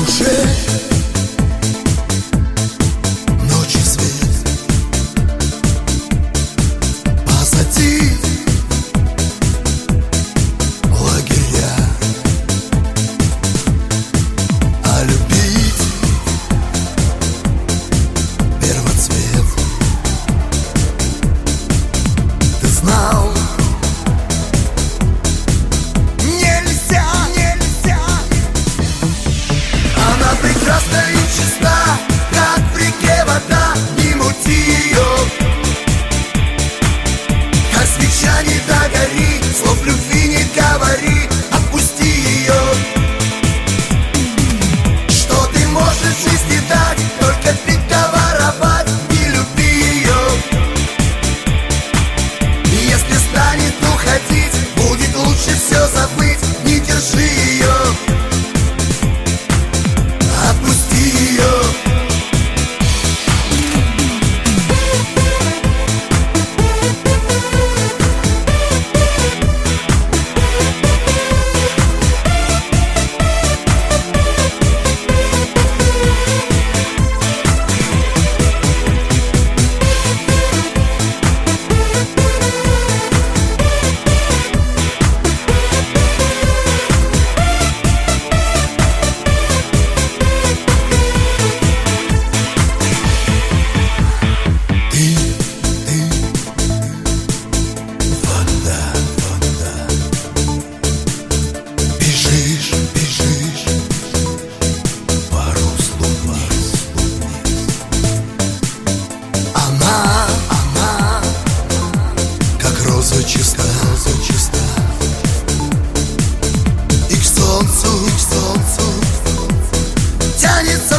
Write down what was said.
душе ночи свет, позади лагеря, а любить первоцвет. Ты знал, прекрасна и чиста, как в реке вода, не мути ее. Как свеча не догори, слов любви не говори, отпусти ее. Что ты можешь в жизни дать, только пить да воровать, не люби ее. И если станет уходить, будет лучше все забыть, не держи ее. Чиста, чиста, и к солнцу тянется.